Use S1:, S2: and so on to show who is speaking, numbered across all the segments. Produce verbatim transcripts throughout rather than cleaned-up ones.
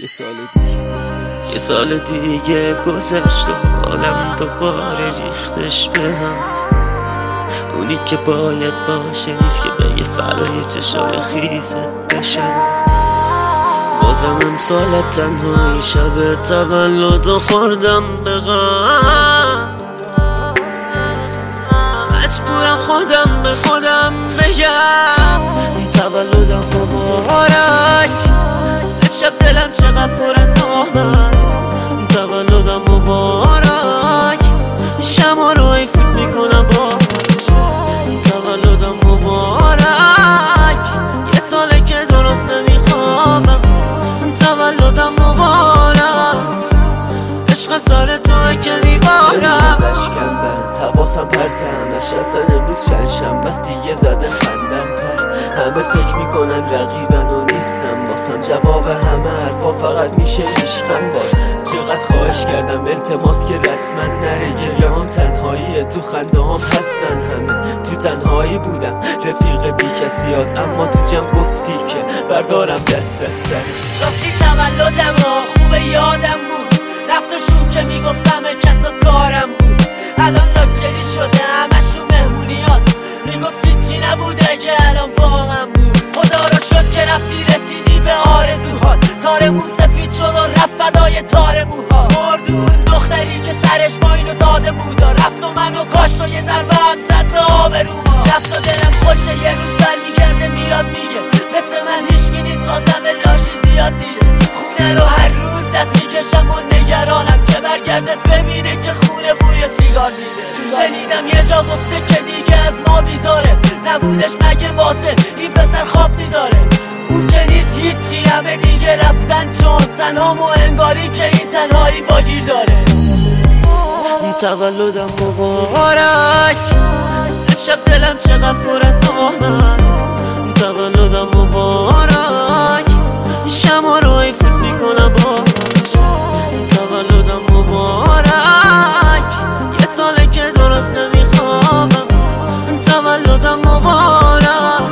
S1: یه سال دیگه یه سال دیگه گذشت و حالم دوباره ریختش به هم. اونی که باید باشه نیست که بگه فدای چشای خیزت بشم. بازم امسال تنهایی شب تولد و خوردم به غم. مجبورم خودم به خودم بگم تولدم مبارک. امشب دلم چقدر پر نامد تولدم مبارک. شما رو ای فوت میکنم باش تولدم مبارک. یه ساله که درست نمیخوابم تولدم مبارک. عشقم سر توه که میبارم بشکم بند حواسم پرتم نشستن امروز شلشم بس دیگه زده خندم پر. همه فکر میکنن رقیبن و نیستم باسم جواب همه حرفا فقط میشه عشقم. باز چقدر خواهش کردم التماس که رسما نره گریه هم تنهاییه تو خنده هم هستن همه. تو تنهایی بودم رفیق بی کسیات اما تو جمع گفتی که بردارم دست از سر.
S2: راستی تولدم ها خوب یادم بود رفت و شون که میگفتم کس و کارم بود. الان لاکچری شده همشون مهمونی هاست میگفت هیچی نبوده که الان با من بود. خدا رو شد که رفتی رسیدی به آرزوهات. تارمون سفید شد و رفت فدای تار موها. مردون دختری که سرش با اینو زاده بود رفت و منو کاشت و یه ضربه هم زد به آبروها. رفت و دلم خوشه یه روز برمیگرده میاد میگه مثل من هیچکی نیست خاطم لاشی زیاد دیره. خونه رو هر روز دست میکشم و نگرانم که برگرده ببینه که خونه بوی سیگار میده. شنیدم یه جا گفته که دیگه از ما بیزاره نبودش مگه واسه این پسر خواب میذاره. اون که نیست هیچی همه دیگه رفتن چون تنها مو انگاری که این تنهایی واگیر داره.
S1: تولدم مبارک. امشب دلم چقدر پر نامد تولدم مبارک. شما رو ای فوت میکنم باش تولدم مبارک. یه ساله که درست نمیخوابم تولدم مبارک.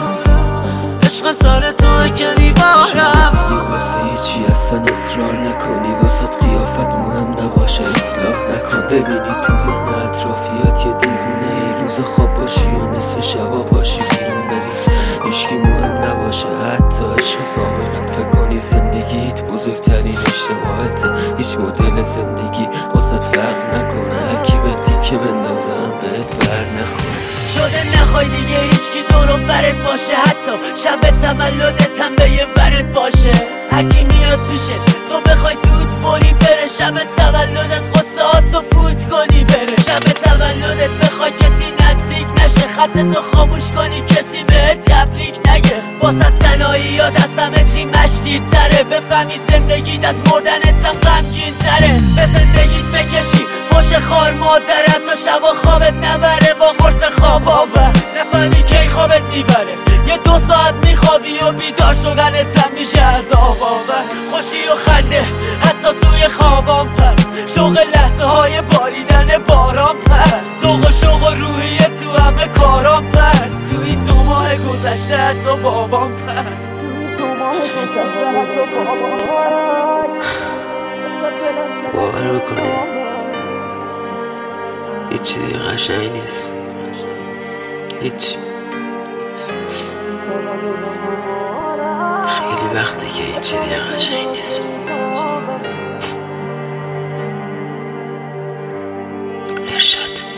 S1: عشقم سر توه که میبارم.
S3: یه واسه هیچی اصلا اصرار نکنی واسه قیافت مهم نباشه اصلاح نکن. ببینی تو ذهن اطرافیات یه دیوونه ای روز خواب باشی و نصف شبا باشی بیرون بری هیچکی مهم نباشه حتی عشق سابقت. فکر کنی زندگیت بزرگترین اشتباهته. هیچ مدل زندگی واسه فرق نکنه هرکی به تیکه بندازم بهت بر نخوره.
S2: شده نخوای دیگه هیچکی دور و برت باشه حتی شب تولدت هم به یه ورت باشه. هرکی میاد پیشه تو بخوای زود فوری بره. شب تولدت قصهاتو فوت کنی بره. شب تولدت بخوای کسی نزدیک نشه خطتو خاموش کنی کسی بهت تبریک نگه. واسه تنهایی یاد از همه چی مشتی تره. بفهمی زندگیت از مردنت هم غمگین تره. به زندگیت بکشی فوش خار مادرت و شبا خوابت نبره با قرص خواب آور. نفهمی کی خوابت میبره یه دو ساعت میخوابی و بیدار شدنت هم میشه عذاب آور. خوشی و خنده حتی توی خوابام پر. شوق لحظه های باریدن باران پر. ذوق و شوق و روحیه تو همه کارام پر. تو این دو ماه گذشته حتی بابام پر.
S1: باور بکنی هیچی دیگه قشنگ نیست. هیچ خیلی وقته که هیچی دیگه قشنگ نیست. ارشد